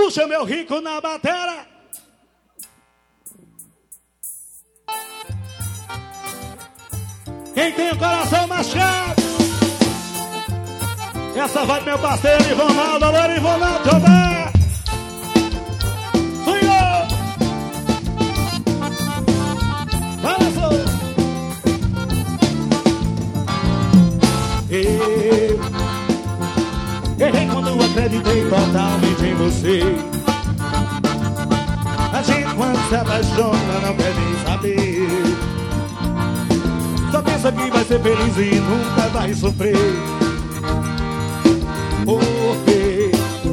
Puxa meu rico na batera. Quem tem o coração machucado, essa vai pro meu parceiro Ivonaldo. Alô, Ivonaldo, Jobé. Senhor, fala só. Errei quando eu acreditei totalmente em você. A gente quando se apaixona não quer nem saber. Só pensa que vai ser feliz e nunca vai sofrer. Porque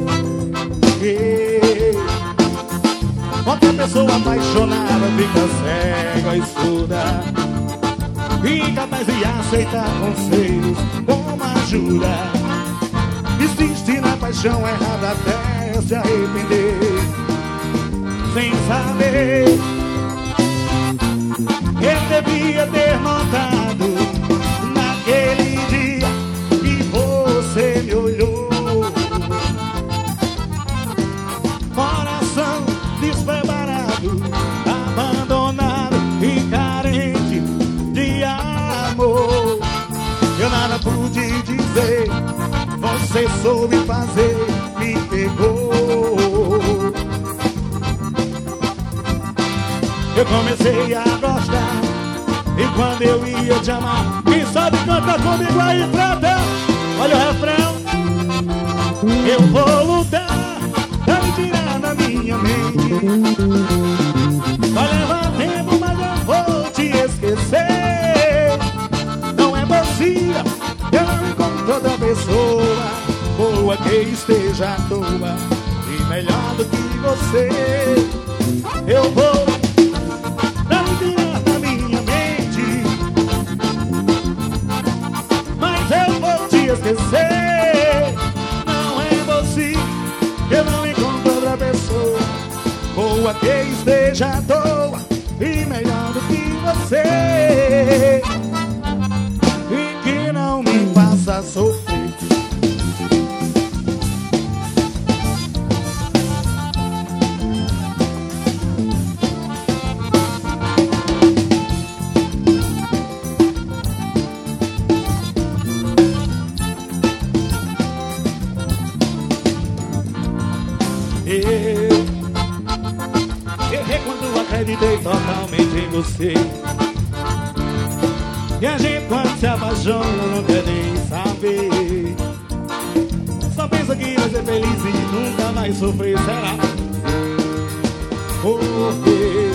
qualquer pessoa apaixonada fica cega e surda, incapaz de aceitar conselhos como ajuda. Insiste na paixão errada até se arrepender, sem saber. Eu devia ter notado naquele dia que você me olhou. Coração despreparado, abandonado e carente de amor. Eu nada pude dizer, você soube fazer, me pegou. Eu comecei a gostar, e quando eu ia te amar, quem sabe canta comigo aí, prata. Olha o refrão. Eu vou lutar pra me tirar da minha mente. Vai levar tempo, mas eu vou te esquecer. Não é possível, eu não encontro outra pessoa boa que esteja à toa e melhor do que você. Eu vou pra me tirar da minha mente, mas eu vou te esquecer. Não é possível, eu não encontro outra pessoa boa que esteja à toa e melhor do que você, e que não me faça sofrer. Errei quando acreditei totalmente em você. E a gente quando se apaixona não quer nem saber. Só pensa que vai ser feliz e nunca mais sofrer. Será? Porque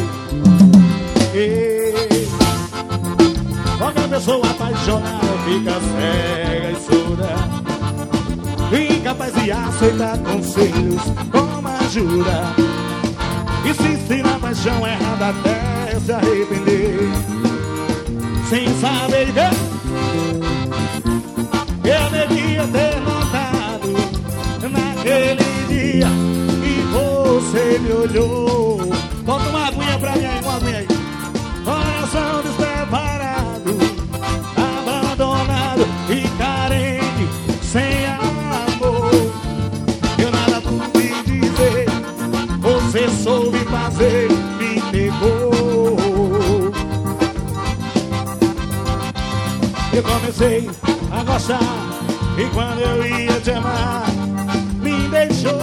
qualquer pessoa apaixonada fica cega e surda, incapaz de aceitar conselhos como ajuda. Insiste na paixão errada até se arrepender, sem saber ver. Eu devia ter notado naquele dia que você me olhou. Bota uma aguinha pra mim aí, uma aguinha aí. Coração despreparado, abandonado e carente, sem amor. Eu nada pude dizer, você soube fazer, me pegou. Eu comecei a gostar, e quando eu ia te amar, me deixou.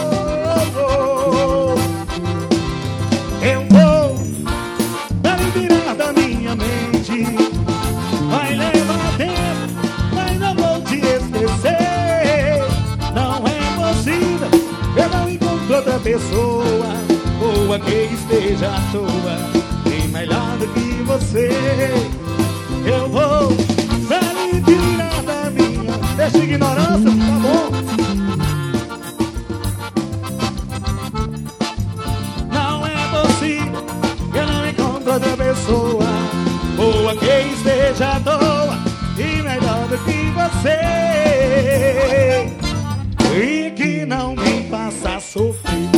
Eu vou pra me tirar da minha mente. Vai levar tempo, mas não vou te esquecer. Não é possível, eu não encontro outra pessoa boa que esteja à toa e melhor do que você. Eu vou pra me tirar da minha. Deixa ignorância, tá bom? Não é possível, eu não encontro outra pessoa boa que esteja à toa e melhor do que você, e que não me faça sofrer.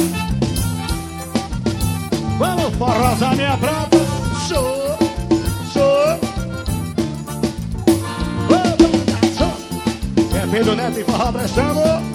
Vamos forrosar minha prata. Show, show. Vamos, show. É Pedro Neto e forró prestando.